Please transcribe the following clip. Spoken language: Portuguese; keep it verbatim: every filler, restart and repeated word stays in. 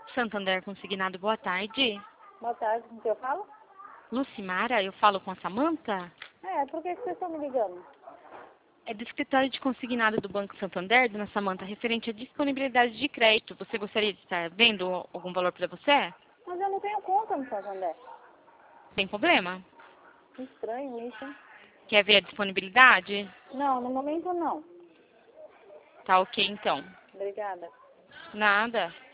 Santander Consignado, boa tarde. Boa tarde, com quem eu falo? Lucimara, eu falo com a Samanta? É, por que que vocês estão me ligando? É do escritório de consignado do Banco Santander, dona Samanta, referente à disponibilidade de crédito. Você gostaria de estar vendo algum valor para você? Mas eu não tenho conta no Santander. Sem problema. Que estranho isso, hein? Quer ver a disponibilidade? Não, no momento não. Tá ok, então. Obrigada. Nada.